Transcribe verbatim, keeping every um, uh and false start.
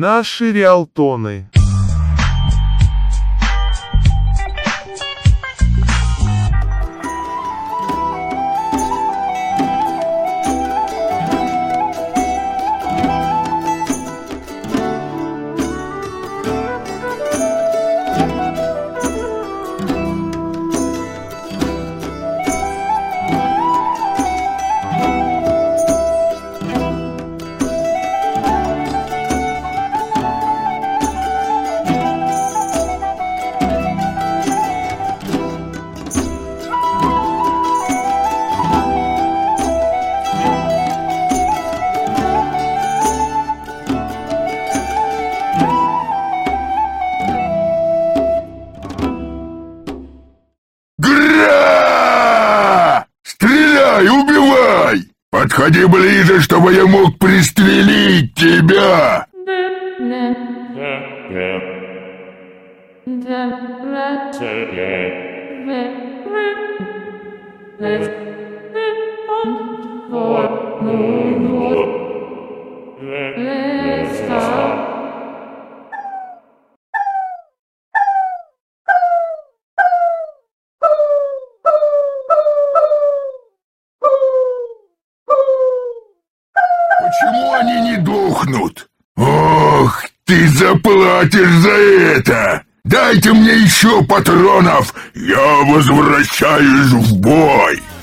Наши риалтоны. Подходи ближе, чтобы я мог пристрелить тебя! Почему они не дохнут? Ох, ты заплатишь за это! Дайте мне еще патронов, я возвращаюсь в бой!